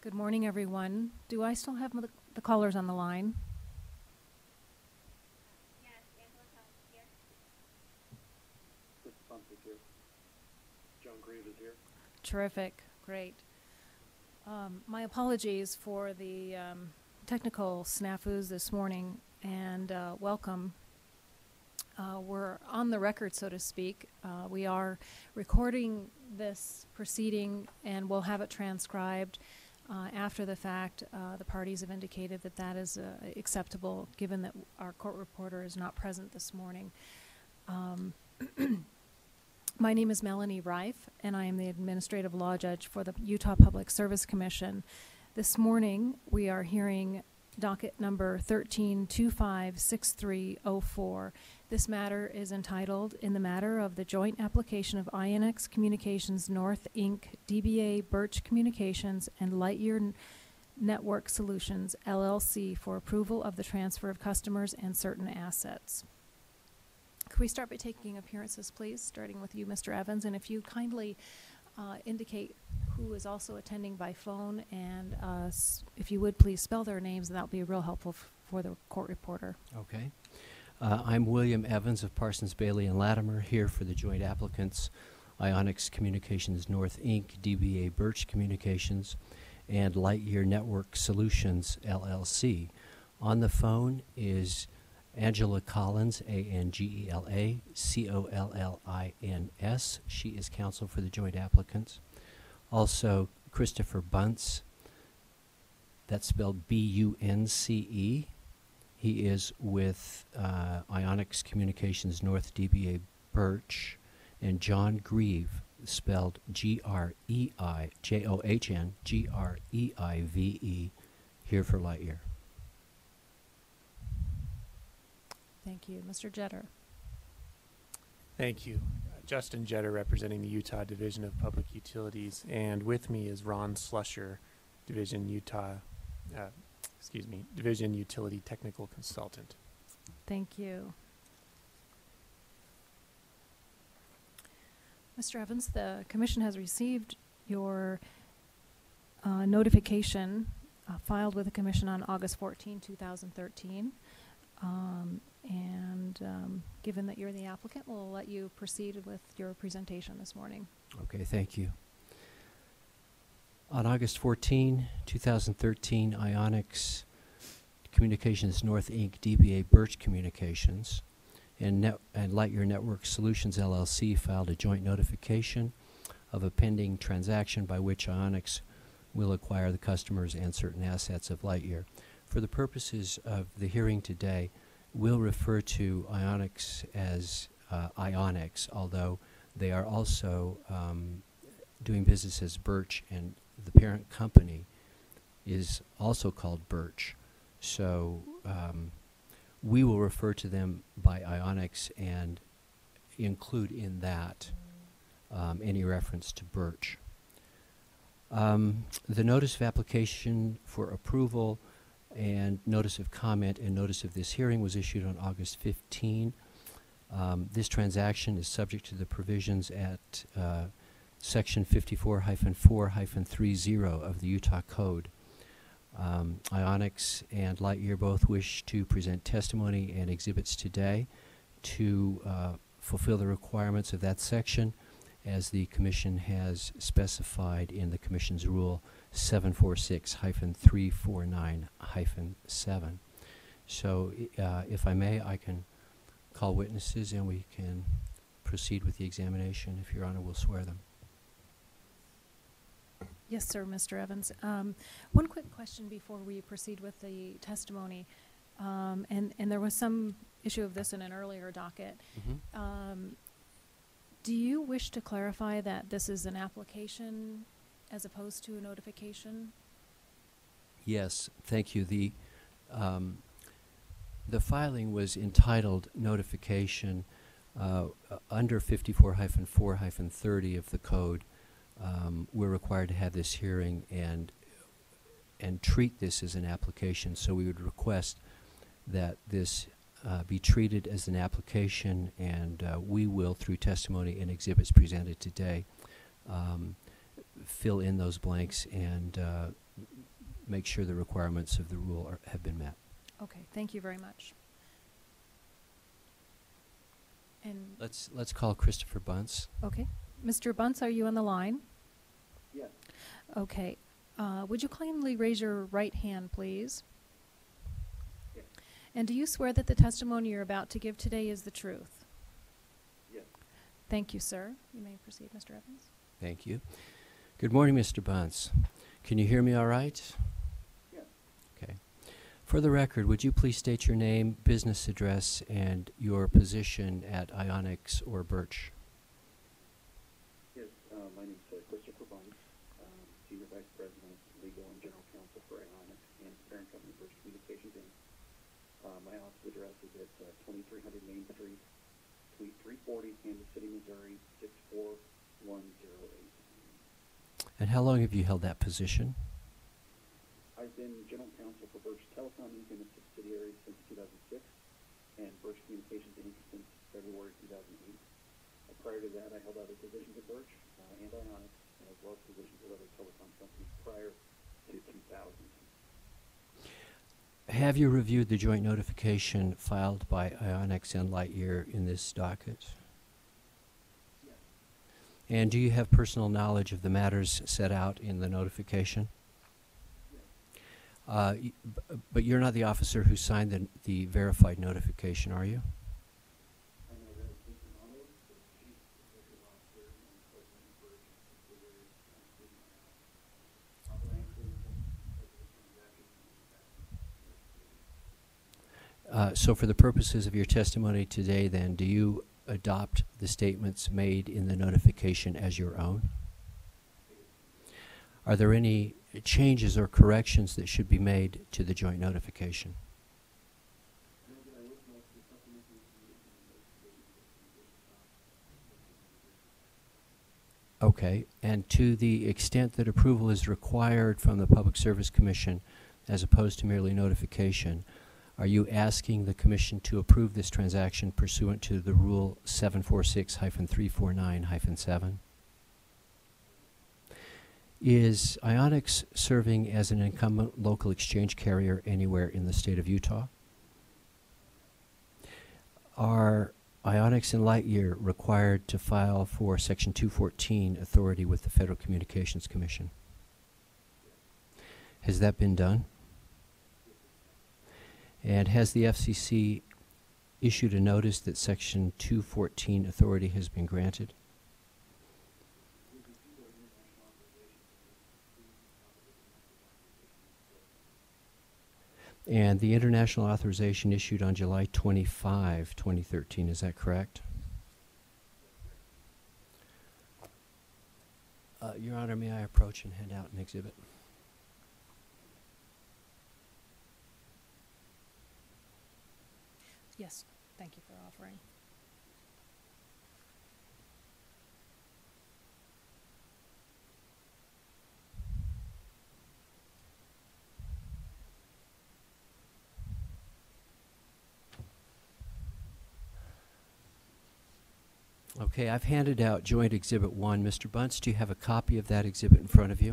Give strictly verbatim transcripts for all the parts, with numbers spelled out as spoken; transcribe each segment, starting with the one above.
Good morning, everyone. Do I still have the, the callers on the line? Yes, Angela Collins here. Chris Bump is here. John Grieve is here. Terrific. Great. Um, my apologies for the um, technical snafus this morning, and uh, welcome. Uh, we're on the record, so to speak. Uh, we are recording this proceeding, and we'll have it transcribed uh, after the fact. Uh, the parties have indicated that that is uh, acceptable, given that our court reporter is not present this morning. Um, my name is Melanie Reif, and I am the Administrative Law Judge for the Utah Public Service Commission. This morning, we are hearing docket number thirteen two five six three oh four. This matter is entitled, In the Matter of the Joint Application of IONIX Communications North Incorporated, D B A Birch Communications, and Lightyear N Network Solutions, L L C, for approval of the transfer of customers and certain assets. Could we start by taking appearances, please, starting with you, Mister Evans, and if you kindly uh, indicate who is also attending by phone, and uh, s if you would please spell their names, that would be real helpful f for the court reporter. Okay. Uh, I'm William Evans of Parsons, Bailey, and Latimer, here for the joint applicants, IONIX Communications North Incorporated, D B A Birch Communications, and Lightyear Network Solutions, L L C. On the phone is Angela Collins, A N G E L A C O L L I N S. She is counsel for the joint applicants. Also, Christopher Bunce, that's spelled B U N C E. He is with uh, IONIX Communications North, D B A Birch, and John Grieve, spelled G R E I, J O H N, G R E I V E, here for Lightyear. Thank you. Mister Jetter. Thank you. Uh, Justin Jetter, representing the Utah Division of Public Utilities, and with me is Ron Slusher, Division Utah, uh, excuse me, Division Utility Technical Consultant. Thank you. Mister Evans, the Commission has received your uh, notification uh, filed with the Commission on August fourteenth, two thousand thirteen. Um, and um, given that you're the applicant, we'll let you proceed with your presentation this morning. Okay, thank you. On August fourteenth, two thousand thirteen, IONIX Communications North Incorporated, D B A Birch Communications, and, Net and Lightyear Network Solutions, L L C, filed a joint notification of a pending transaction by which IONIX will acquire the customers and certain assets of Lightyear. For the purposes of the hearing today, we'll refer to IONIX as uh, IONIX, although they are also um, doing business as Birch, and the parent company is also called Birch. So um, we will refer to them by IONIX and include in that um, any reference to Birch. Um, the notice of application for approval and notice of comment and notice of this hearing was issued on August fifteenth. Um, this transaction is subject to the provisions at uh, section fifty-four dash four dash thirty of the Utah Code. Um, IONIX and Lightyear both wish to present testimony and exhibits today to uh, fulfill the requirements of that section, as the Commission has specified in the Commission's Rule seven forty-six dash three forty-nine dash seven. So uh, if I may, I can call witnesses and we can proceed with the examination, if Your Honor will swear them. Yes, sir, Mister Evans. Um, one quick question before we proceed with the testimony. Um, and, and there was some issue of this in an earlier docket. Mm-hmm. Um, do you wish to clarify that this is an application as opposed to a notification? Yes, thank you. The, um, the filing was entitled Notification uh, uh, under fifty-four dash four dash thirty of the Code. Um, we're required to have this hearing and and treat this as an application, so we would request that this uh, be treated as an application, and uh, we will, through testimony and exhibits presented today, um, fill in those blanks and uh, make sure the requirements of the rule are, have been met. Okay, thank you very much. And, Let's, let's call Christopher Bunce. okay. Mister Bunce, are you on the line? Yes. Okay. Uh, would you kindly raise your right hand, please? Yes. And do you swear that the testimony you're about to give today is the truth? Yes. Thank you, sir. You may proceed, Mister Evans. Thank you. Good morning, Mister Bunce. Can you hear me all right? Yes. Okay. For the record, would you please state your name, business address, and your position at Ionix or Birch? Yes. Uh, my name is uh, Christopher Bunce, um, Senior Vice President, Legal and General Counsel for Ionix and parent company Birch Communications Incorporated. Uh, my office address is at uh, twenty-three hundred Main Street, Suite three forty, Kansas City, Missouri, six four one zero eight. And how long have you held that position? I've been General Counsel for Birch Telecom Incorporated and its subsidiaries since two thousand six, and Birch Communications Incorporated since February two thousand eight. Uh, prior to that, I held other positions at Birch uh, and Ionix, as well as positions at other telecom companies prior to two thousand. Have you reviewed the joint notification filed by Ionix and Lightyear in this docket? Yes. And do you have personal knowledge of the matters set out in the notification? Yes. Uh, y- b- but you're not the officer who signed the, the verified notification, are you? I know that Lisa Arnold, the Chief Executive Officer and President of Birch and subsidiaries, including my office. Although I include the transaction Uh, so for the purposes of your testimony today, then, do you adopt the statements made in the notification as your own? Are there any changes or corrections that should be made to the joint notification? Okay, and to the extent that approval is required from the Public Service Commission as opposed to merely notification, are you asking the Commission to approve this transaction pursuant to the Rule seven forty-six dash three forty-nine dash seven? Is Ionix serving as an incumbent local exchange carrier anywhere in the state of Utah? Are Ionix and Lightyear required to file for Section two fourteen authority with the Federal Communications Commission? Has that been done? And has the F C C issued a notice that Section two fourteen authority has been granted? And the international authorization issued on July twenty-fifth, twenty thirteen, is that correct? Uh, Your Honor, may I approach and hand out an exhibit? Yes, thank you for offering. Okay, I've handed out Joint Exhibit one. Mister Bunce, do you have a copy of that exhibit in front of you?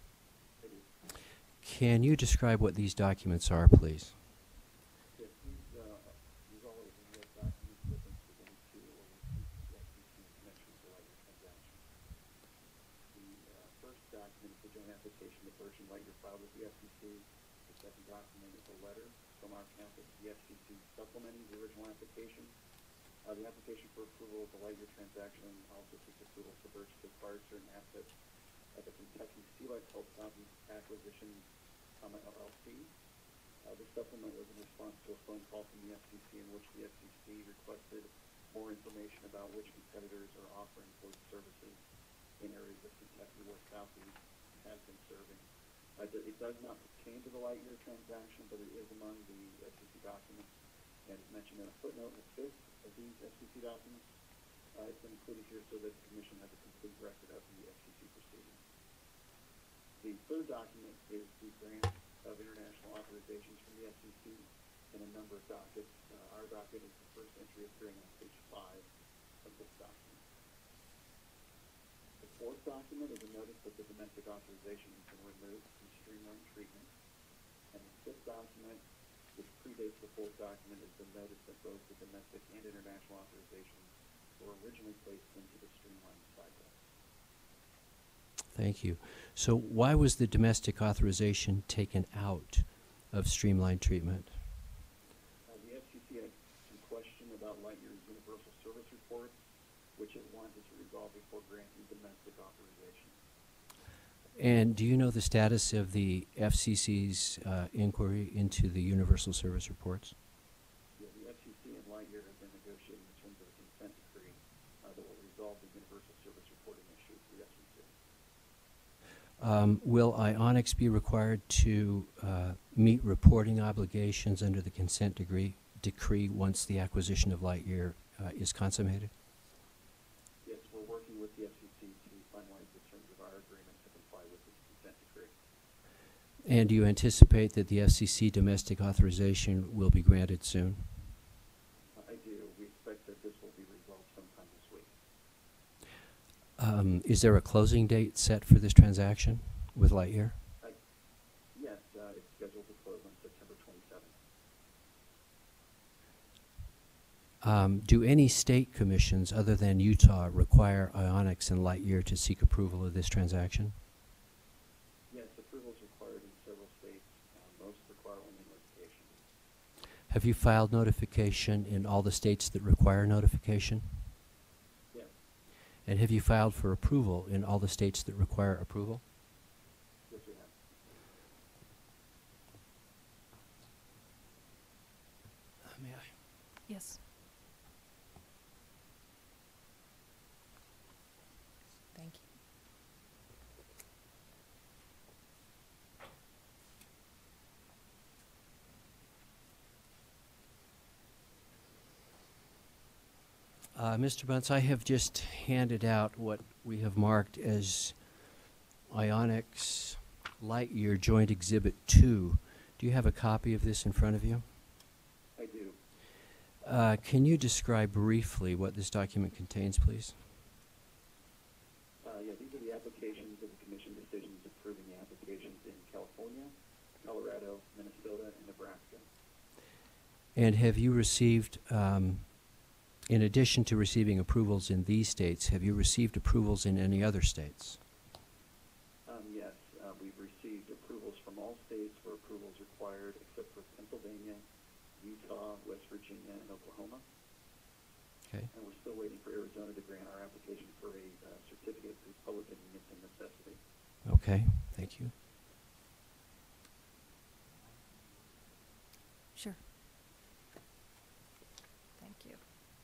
Can you describe what these documents are, please? Yes, these, uh, these all are the U S documents that have been presented to or received from the F C C in connection with the Lightyear transaction. The uh, first document is the joint application that Birch and Lightyear filed with the F C C. The second document is a letter from our counsel to the F C C supplementing the original application. Uh, the application for approval of the Lightyear transaction also seeks approval for Birch to acquire certain assets at the Kentucky Sealight Health Southeast Acquisition, comma, L L C. Uh, the supplement was in response to a phone call from the F C C in which the F C C requested more information about which competitors are offering voice services in areas of Kentucky where Southeast has been serving. Uh, it does not pertain to the Lightyear transaction, but it is among the F C C documents, and is mentioned in a footnote in the fifth of these F C C documents. Uh, it's been included here so that the Commission has a complete record of the F C C proceedings. The third document is the grant of international authorizations from the F C C in a number of dockets. Uh, our docket is the first entry appearing on page five of this document. The fourth document is a notice that the domestic authorization has been removed from streamline treatment. fifth document, which predates the fourth document, is the notice that both the domestic and international authorizations were originally placed into the streamlined cycle. Thank you. So why was the domestic authorization taken out of streamlined treatment? Uh, the F C C had some question about Lightyear's universal service reports, which it wanted to resolve before granting domestic authorization. And do you know the status of the F C C's uh, inquiry into the universal service reports? Yeah, the F C C and Lightyear have been negotiating in terms of a consent decree uh, that will resolve the universal service reporting issue for the F C C. Um, will Ionix be required to uh, meet reporting obligations under the consent degree, decree once the acquisition of Lightyear uh, is consummated? Yes, we're working with the F C C to finalize the terms of our agreement to comply with this consent decree. And do you anticipate that the F C C domestic authorization will be granted soon? Uh, I do. We expect that this will be resolved sometime this week. Um, is there a closing date set for this transaction with Lightyear? I, yes, uh, it's scheduled to close on September twenty-seventh. Um, do any state commissions other than Utah require Ionix and Lightyear to seek approval of this transaction? Yes, approval is required in several states. Uh, most require only notification. Have you filed notification in all the states that require notification? Yes, And have you filed for approval in all the states that require approval? yes, we have. Uh, may I? Yes. Thank you. Uh, Mister Bunce, I have just handed out what we have marked as Ionix Lightyear Joint Exhibit two. Do you have a copy of this in front of you? I do. Uh, can you describe briefly what this document contains, please? Uh, yeah, these are the applications of the commission decisions approving the applications in California, Colorado, Minnesota, and Nebraska. And have you received, um, in addition to receiving approvals in these states, have you received approvals in any other states? Um, yes, uh, we've received approvals from all states where approvals required except for Pennsylvania, Utah, West Virginia, and Oklahoma. Okay. And we're still waiting for Arizona to grant our application for a uh, certificate of public convenience and necessity. Okay, thank you. Sure. Thank you.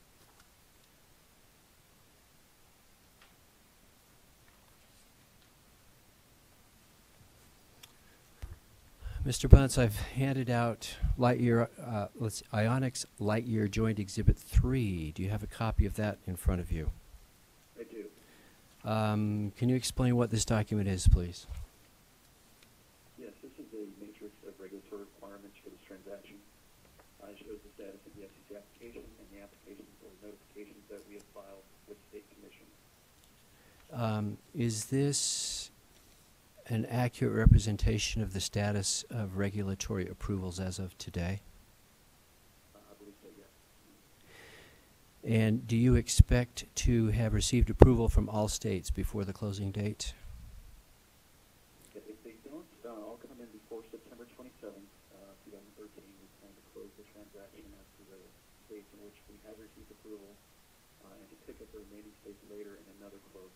Mister Bunce, I've handed out Lightyear, uh, let's Ionix Lightyear Joint Exhibit three. Do you have a copy of that in front of you? I do. Um, can you explain what this document is, please? Yes, this is a matrix of regulatory requirements for this transaction. Uh, it shows the status of the F C C application and the applications or notifications that we have filed with state commissions. Um, is this an accurate representation of the status of regulatory approvals as of today? Uh, I believe so, yes. And do you expect to have received approval from all states before the closing date? If if they don't, uh, I'll come in before September twenty-seventh, uh, two thousand thirteen. We plan to close the transaction as to the states in which we have received approval, uh, and to pick up the remaining states later in another closing.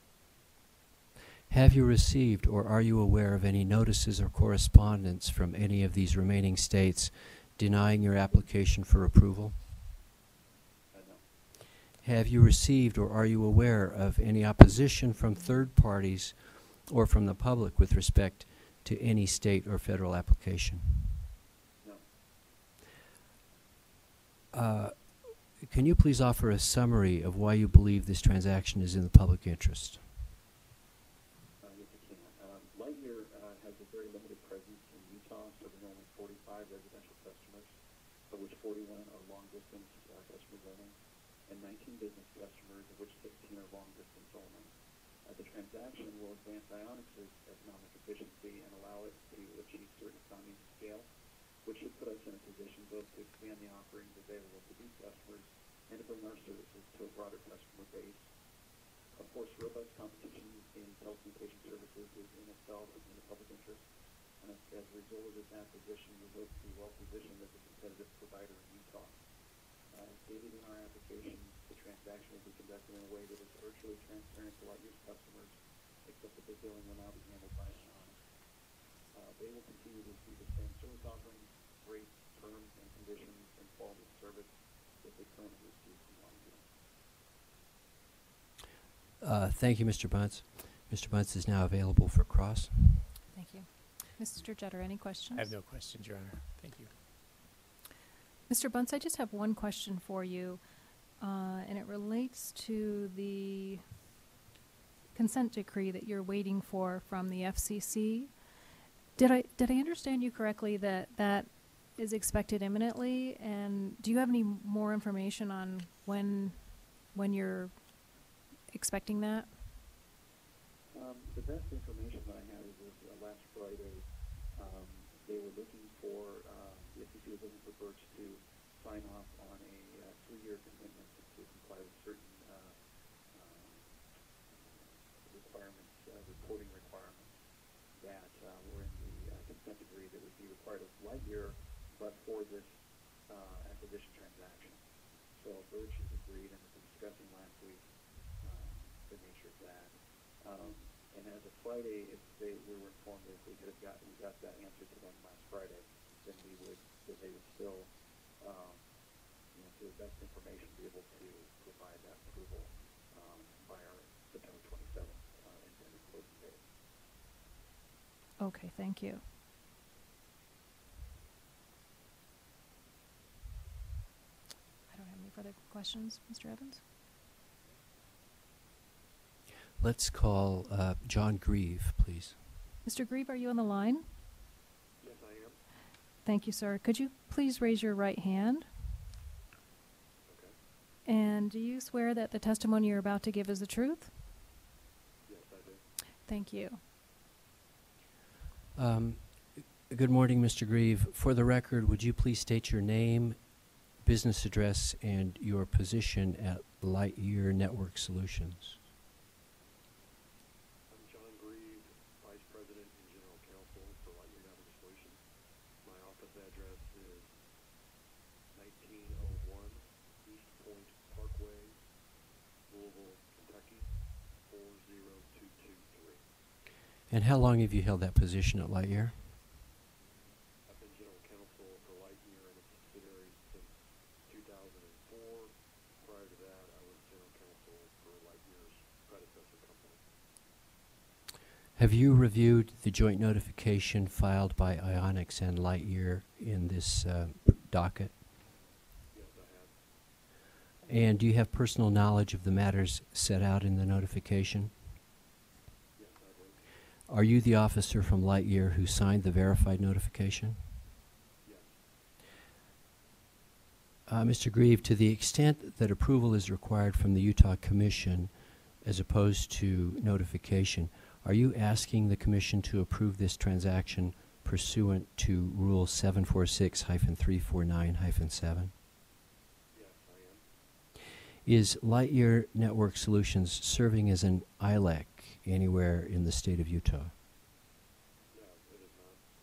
Have you received or are you aware of any notices or correspondence from any of these remaining states denying your application for approval? Uh, no. Have you received or are you aware of any opposition from third parties or from the public with respect to any state or federal application? No. Uh, can you please offer a summary of why you believe this transaction is in the public interest? Uh, yes, I can. Um, Lightyear uh, has a very limited presence in Utah, serving only forty-five residential customers, of which forty-one are long-distance uh, customers only, and nineteen business customers, of which sixteen are long-distance only. Uh, the transaction will advance Ionix's economic efficiency and allow it to achieve certain economies of scale, which should put us in a position both to expand the offerings available to these customers and to bring our services to a broader customer base. Of course, robust competition in telecommunication services is in itself in the public interest, and as, as a result of this acquisition, we hope to be well positioned as a competitive provider in Utah. Uh, as stated in our application, the transaction will be conducted in a way that is virtually transparent to Lightyear's customers, except that the billing will now be handled by Ionic. Uh, they will continue to receive the same service offerings, rates, terms, and conditions, and quality of service that they currently receive from Lightyear. Uh, thank you, Mister Bunce. Mister Bunce is now available for cross. Thank you. Mister Jetter, any questions? I have no questions, Your Honor. Thank you. Mister Bunce, I just have one question for you, uh, and it relates to the consent decree that you're waiting for from the F C C. Did I did I understand you correctly that that is expected imminently? And do you have any more information on when when you're expecting that? Um, the best information that I have is, is uh, last Friday, um, they were looking for, uh, the F C C was looking for Birch to sign off on a uh, three-year commitment to comply with certain uh, uh, requirements, uh, reporting requirements that uh, were in the uh, consent decree that would be required of Lightyear, but for this uh, acquisition transaction. So Birch has agreed and has been discussing last week um, the nature of that. Um, and as of Friday, if they, we were informed that if we could have got, we got that answer to them last Friday, then we would, that they would still, um, you know, to the best information, be able to provide that approval um, by our September twenty-seventh uh, intended closing date. Okay, thank you. I don't have any further questions, Mister Evans. Let's call uh, John Grieve, please. Mister Grieve, are you on the line? Yes, I am. Thank you, sir. Could you please raise your right hand? Okay. And do you swear that the testimony you're about to give is the truth? Yes, I do. Thank you. Um, good morning, Mister Grieve. For the record, would you please state your name, business address, and your position at Lightyear Network Solutions? I'm John Grieve, Vice President and General Counsel for Lightyear Network Solutions. My office address is nineteen oh one East Point Parkway, Louisville, Kentucky, four zero two two three. And how long have you held that position at Lightyear? I've been General Counsel for Lightyear and its subsidiaries since two thousand four. Prior to that, I was General Counsel for Lightyear's predecessor company. Have you reviewed the joint notification filed by Ionix and Lightyear in this uh, docket? Yes, I have. And do you have personal knowledge of the matters set out in the notification? Yes, I do. Are you the officer from Lightyear who signed the verified notification? Yes. Uh, Mister Grieve, to the extent that approval is required from the Utah Commission as opposed to notification, are you asking the Commission to approve this transaction pursuant to Rule seven forty-six dash three forty-nine dash seven? Yes, I am. Is Lightyear Network Solutions serving as an I L E C anywhere in the state of Utah? No, it is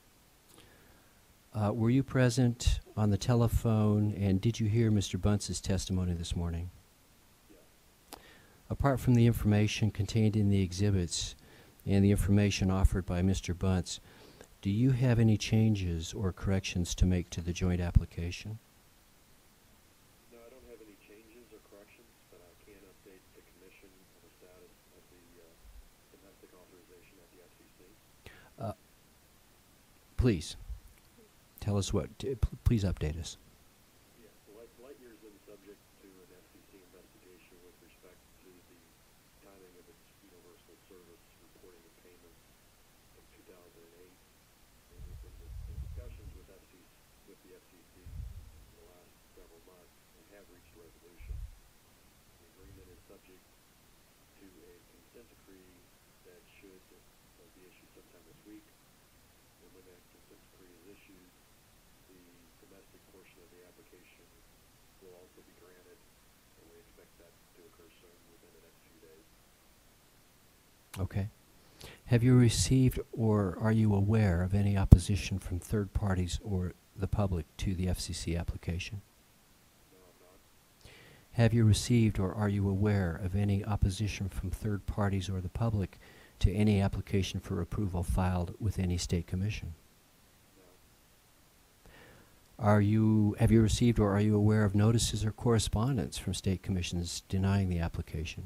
not. Uh, were you present on the telephone, and did you hear Mister Bunce's testimony this morning? Yes. Apart from the information contained in the exhibits and the information offered by Mister Bunce, do you have any changes or corrections to make to the joint application? No, I don't have any changes or corrections, but I can update the Commission on the status of the uh, domestic authorization at the F C C. Uh, please, tell us what, t- p- please update us. Yes, Light, Lightyear's been subject to an F C C investigation with respect to the timing of its universal service reporting and payments from two thousand eight. And we've been in discussions with, F C C, with the F C C in the last several months and have reached a resolution. The agreement is subject to a consent decree that should uh, be issued sometime this week. And when that consent decree is issued, the domestic portion of the application will also be granted, and we expect that to occur soon within the next few days. Okay. Have you received or are you aware of any opposition from third parties or the public to the F C C application? No, I'm not. Have you received or are you aware of any opposition from third parties or the public to any application for approval filed with any state commission? No. Are you, have you received or are you aware of notices or correspondence from state commissions denying the application?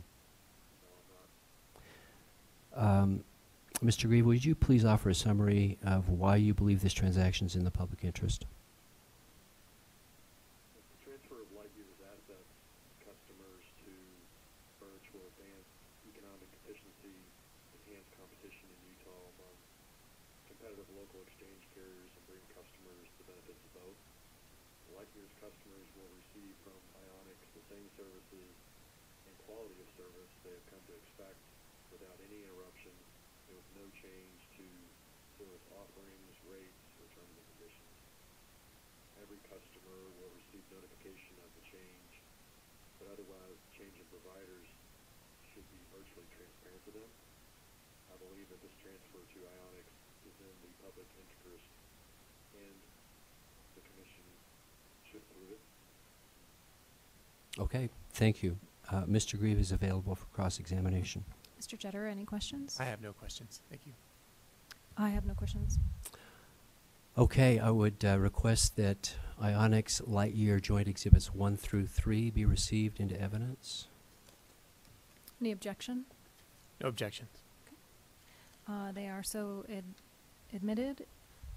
No, I'm not. Um, Mister Grieve, would you please offer a summary of why you believe this transaction is in the public interest? The transfer of Lightyear's assets, customers to Birch will advance economic efficiency, enhance competition in Utah among competitive local exchange carriers, and bring customers the benefits of both. Lightyear's customers will receive from Ionix the same services and quality of service they have come to expect without any interruption and with no change to service offerings, rates, or terms and conditions. Every customer will receive notification of the change, but otherwise, change in providers should be virtually transparent to them. I believe that this transfer to Ionix is in the public interest, and the Commission should approve it. Okay, thank you. Uh, Mister Grieve is available for cross-examination. Mister Jetter, any questions? I have no questions. Thank you. I have no questions. Okay, I would uh, request that Ionix Lightyear Joint Exhibits one through three be received into evidence. Any objection? No objections. Uh, they are so ad admitted.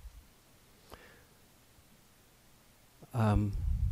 Um,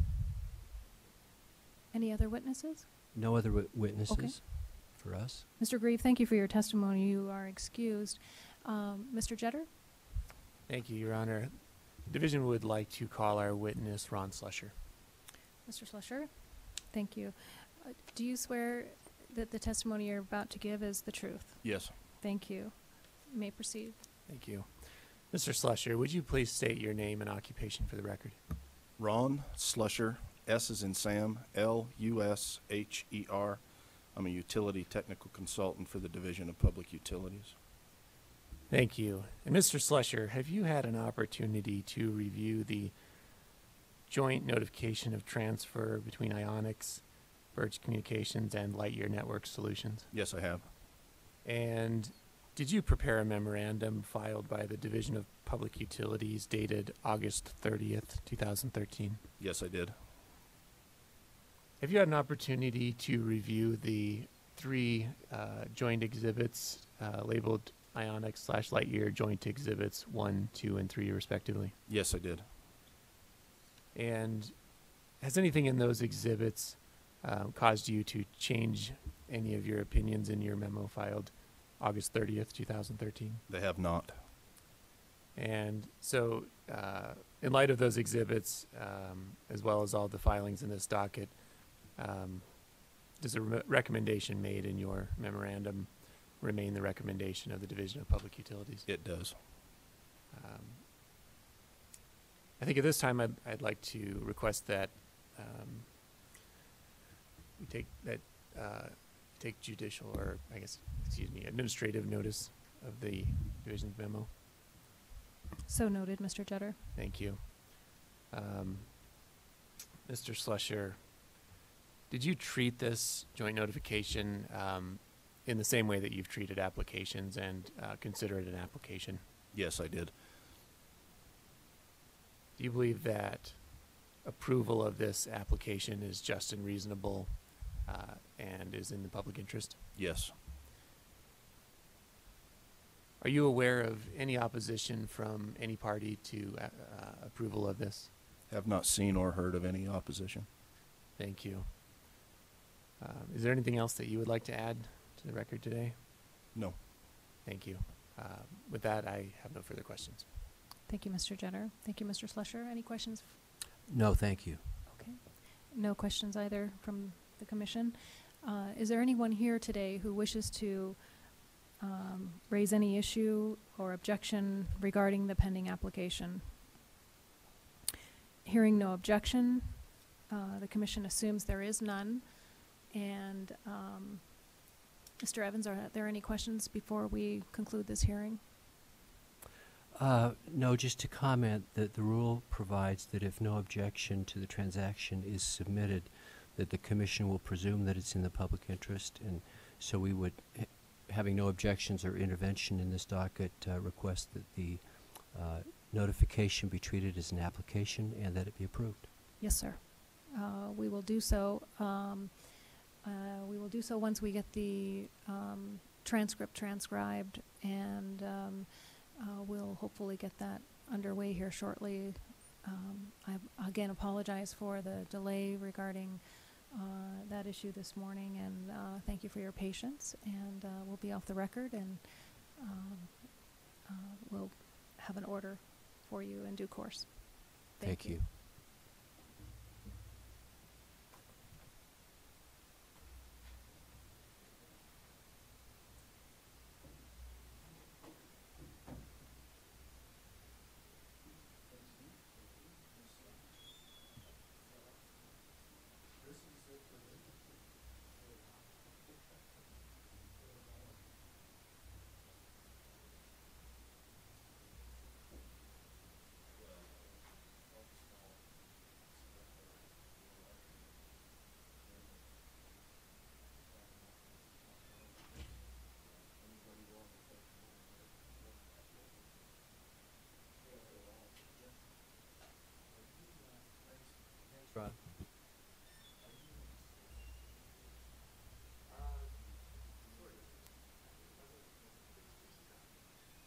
Any other witnesses? no other wi- witnesses for us? Mister Grieve, thank you for your testimony. You are excused. Um, Mister Jetter? Thank you, Your Honor. The division would like to call our witness, Ron Slusher. Mister Slusher? Thank you. Uh, do you swear that the testimony you're about to give is the truth? Yes. Thank you. You may proceed. Thank you. Mister Slusher, would you please state your name and occupation for the record? Ron Slusher, S is in Sam, L U S H E R. I'm a utility technical consultant for the Division of Public Utilities. Thank you. And Mister Slusher, have you had an opportunity to review the joint notification of transfer between Ionix, Birch Communications, and Lightyear Network Solutions? Yes, I have. And did you prepare a memorandum filed by the Division of Public Utilities dated August thirtieth, two thousand thirteen? Yes, I did. Have you had an opportunity to review the three uh, joint exhibits uh, labeled Ionix slash Lightyear joint exhibits one, two, and three, respectively? Yes, I did. And has anything in those exhibits um, caused you to change any of your opinions in your memo filed August thirtieth, two thousand thirteen? They have not. And so, uh, in light of those exhibits, um, as well as all the filings in this docket, um, does a re recommendation made in your memorandum remain the recommendation of the Division of Public Utilities? It does. Um, I think at this time I'd, I'd like to request that um, we take that uh, take judicial, or I guess, excuse me, administrative notice of the division's memo. So noted, Mister Jetter. Thank you. Um, Mister Slusher, did you treat this joint notification um, in the same way that you've treated applications and uh, consider it an application? Yes, I did. Do you believe that approval of this application is just and reasonable uh, and is in the public interest? Yes. Are you aware of any opposition from any party to uh, uh, approval of this? Have not seen or heard of any opposition. Thank you. Um, is there anything else that you would like to add to the record today? No. Thank you. Uh, with that, I have no further questions. Thank you, Mister Jetter. Thank you, Mister Slusher. Any questions? No, thank you. Okay. No questions either from the Commission. Uh, is there anyone here today who wishes to um, raise any issue or objection regarding the pending application? hearing no objection, uh, the commission assumes there is none. And um, Mister Evans, are there any questions before we conclude this hearing? Uh, no, just to comment that the rule provides that if no objection to the transaction is submitted, that the commission will presume that it's in the public interest, and so we would, h having no objections or intervention in this docket, uh, request that the uh, notification be treated as an application and that it be approved. Yes, sir. Uh, we will do so. Um, uh, we will do so once we get the um, transcript transcribed, and um, uh, we'll hopefully get that underway here shortly. Um, I again apologize for the delay regarding uh, that issue this morning, and uh, thank you for your patience. And uh, we'll be off the record, and um, uh, we'll have an order for you in due course. Thank, Thank you. Ron.